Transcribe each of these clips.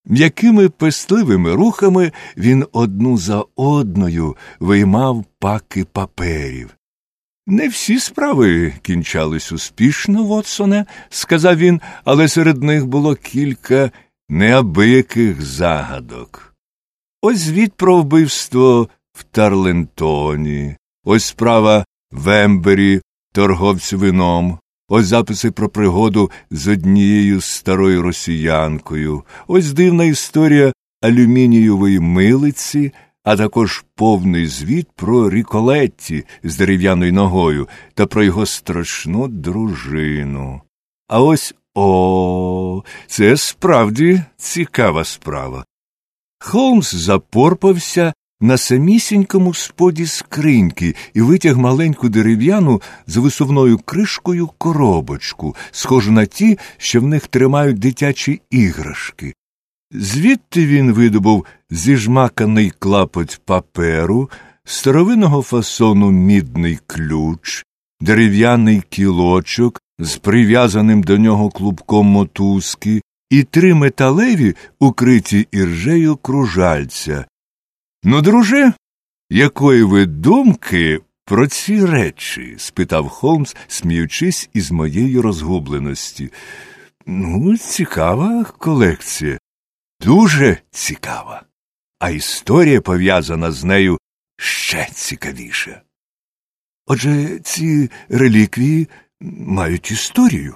М'якими пестливими рухами він одну за одною виймав паки паперів. «Не всі справи кінчались успішно, Вотсоне», – сказав він, «але серед них було кілька неабияких загадок. Ось звіт про вбивство в Тарлентоні, ось справа в Ембері, торговцю вином, ось записи про пригоду з однією старою росіянкою, ось дивна історія алюмінієвої милиці, а також повний звіт про Ріколетті з дерев'яною ногою та про його страшну дружину. А ось це справді цікава справа». Холмс запорпався на самісінькому споді скриньки і витяг маленьку дерев'яну з висувною кришкою коробочку, схожу на ті, що в них тримають дитячі іграшки. Звідти він видобув зіжмаканий клапоть паперу, старовинного фасону мідний ключ, дерев'яний кілочок з прив'язаним до нього клубком мотузки і 3 металеві, укриті іржею кружальця. «Ну, друже, якої ви думки про ці речі?» – спитав Холмс, сміючись із моєї розгубленості. «Ну, цікава колекція. Дуже цікава. А історія, пов'язана з нею, ще цікавіша. Отже, ці реліквії мають історію?»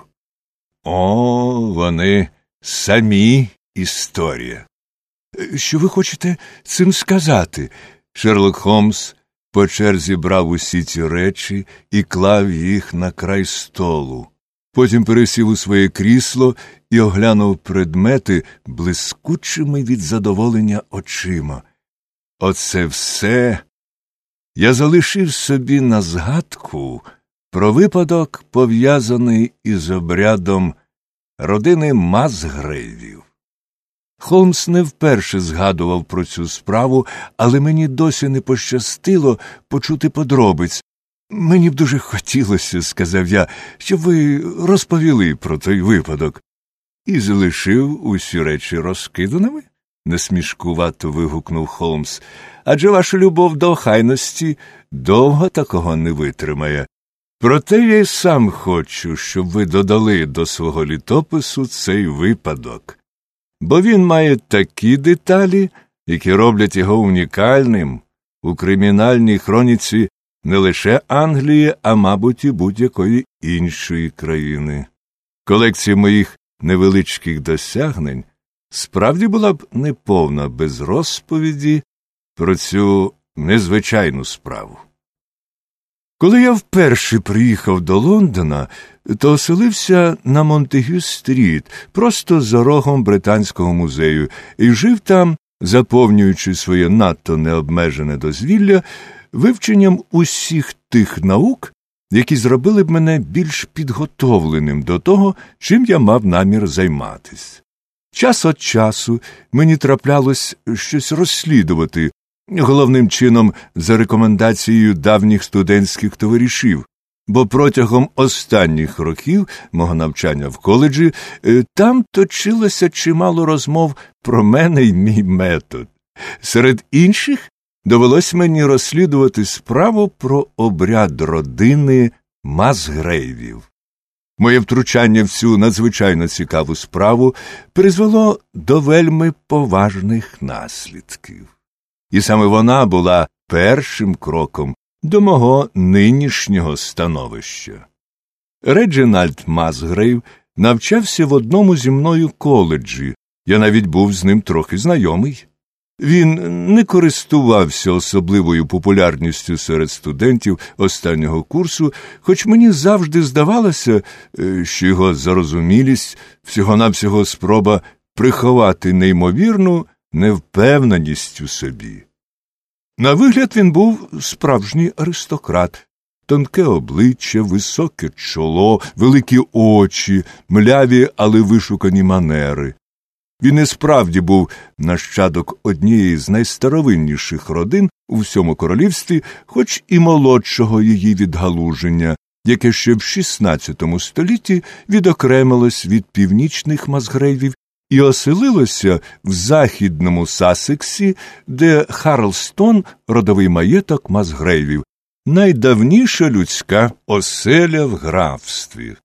Вони самі історія. «Що ви хочете цим сказати?» Шерлок Холмс по черзі брав усі ці речі і клав їх на край столу. Потім пересів у своє крісло і оглянув предмети блискучими від задоволення очима. «Оце все я залишив собі на згадку про випадок, пов'язаний із обрядом родини Мазгрейвів». Холмс не вперше згадував про цю справу, але мені досі не пощастило почути подробиць. «Мені б дуже хотілося, – сказав я, – щоб ви розповіли про той випадок». «І залишив усі речі розкиданими?» – насмішкувато вигукнув Холмс. «Адже ваша любов до охайності довго такого не витримає. Проте я й сам хочу, щоб ви додали до свого літопису цей випадок. Бо він має такі деталі, які роблять його унікальним у кримінальній хроніці не лише Англії, а, мабуть, і будь-якої іншої країни. Колекція моїх невеличких досягнень справді була б неповна без розповіді про цю незвичайну справу. Коли я вперше приїхав до Лондона, то оселився на Монтегю-стріт, просто за рогом Британського музею, і жив там, заповнюючи своє надто необмежене дозвілля вивченням усіх тих наук, які зробили б мене більш підготовленим до того, чим я мав намір займатись. Час від часу мені траплялось щось розслідувати, головним чином за рекомендацією давніх студентських товаришів, бо протягом останніх років мого навчання в коледжі там точилося чимало розмов про мене й мій метод. Серед інших довелось мені розслідувати справу про обряд родини Мазгрейвів. Моє втручання в цю надзвичайно цікаву справу призвело до вельми поважних наслідків. І саме вона була першим кроком до мого нинішнього становища. Реджинальд Мазгрейв навчався в одному зі мною коледжі, я навіть був з ним трохи знайомий. Він не користувався особливою популярністю серед студентів останнього курсу, хоч мені завжди здавалося, що його зарозумілість всього-навсього спроба приховати неймовірну невпевненість у собі. На вигляд він був справжній аристократ. Тонке обличчя, високе чоло, великі очі, мляві, але вишукані манери. Він і справді був нащадок однієї з найстаровинніших родин у всьому королівстві, хоч і молодшого її відгалуження, яке ще в XVI столітті відокремилось від північних Мазгрейвів і оселилося в західному Сассексі, де Харлстон – родовий маєток Масгрейвів, найдавніша людська оселя в графстві.